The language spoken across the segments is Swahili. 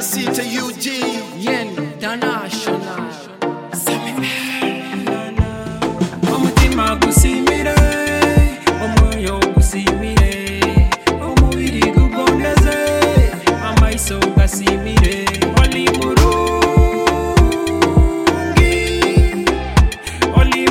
DRC to UG. Yen International. Omutima gusimire, omwoyo gusimire, omubiri gugondeze, amaiso gasimire. Oli murungi, oli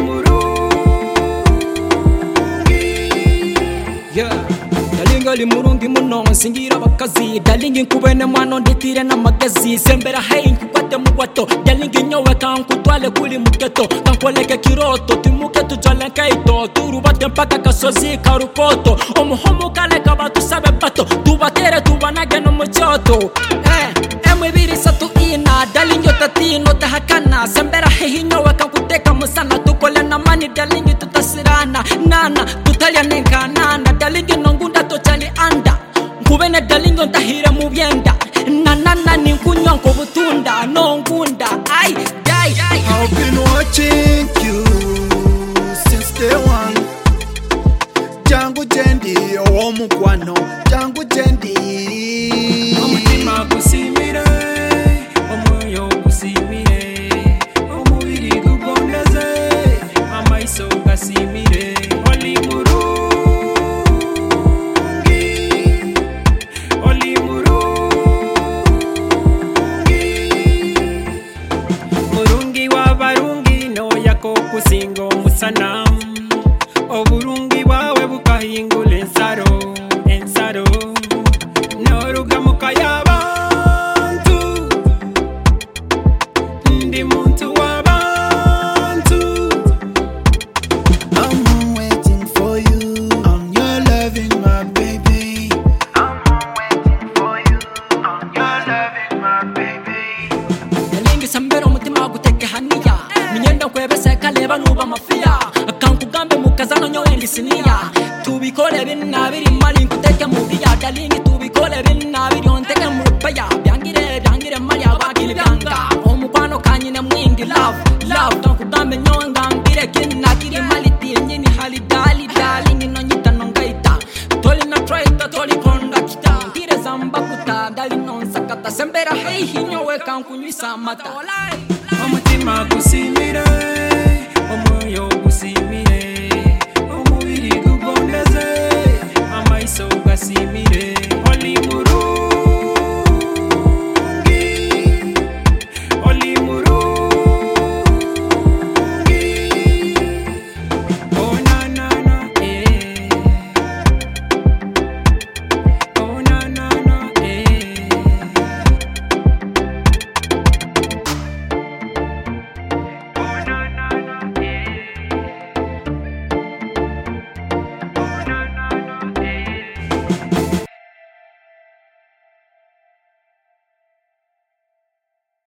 murungi. Yeah. Dalingi oli murungi muno nsingira bakazi. Dalingi nkubene mwano nditire na magazi. Sembera hei nkukwate mugwato. Dalingi nyowe kankutwale kuli muketo. Kankoleke kiroto timuke tujale kaito. Turubate mpaka kasozi karukoto. Omuhomu kale kabatu sabe bato. Tubatere tubanage no muchoto. Emwibiri satu ina. Dalingi otatino tahakana. Sembera hei nyowe kankuteka musana. Tukole na mani dalingi tutasirana. Nana tutalia nenka nana. Dalingi nongunda tochali anda. Nkubene dalingi ntahire mubyenda. Nanana ninkunywa nkobutunda. Nongunda ay ay ay. I've been watching you since day one. Jangu Jendi, omukwano. Jangu Jendi. Omutima gusimire, omwoyo gusimire, omubiri gugondeze, amaiso gasimire. Oli murungi, oli murungi, murungi w'abarungi noyako kusinga omusana. Oburungi bwawe bukahingula ensaro, ensaro. Noruga mukayabantu, ndi muntu w'abantu. I'm waiting for you. I'm your loving my baby. I'm waiting for you. I'm your loving my baby. Dalingi sambero mutima guteke haniya. Minyenda kwebese kaleba nuba mafia. Kankugambe mukazano nyowe ndisiniya. Tubikole binabiri mali nkuteke mubiya. Dalingi tubikole binabiri onteke mupaya. Byangire mali abagili byanga. Omukwano kanyine mwingi love love. Kankugambe nyowe ngambire kinakiri mali tinyini hali dali dalingi nonyita nongaita. Toli na traita toli konda kita. Tire zamba kuta dali non sakata. Sembera hei hinyowe kankunywisa mata. Omutima gusimire,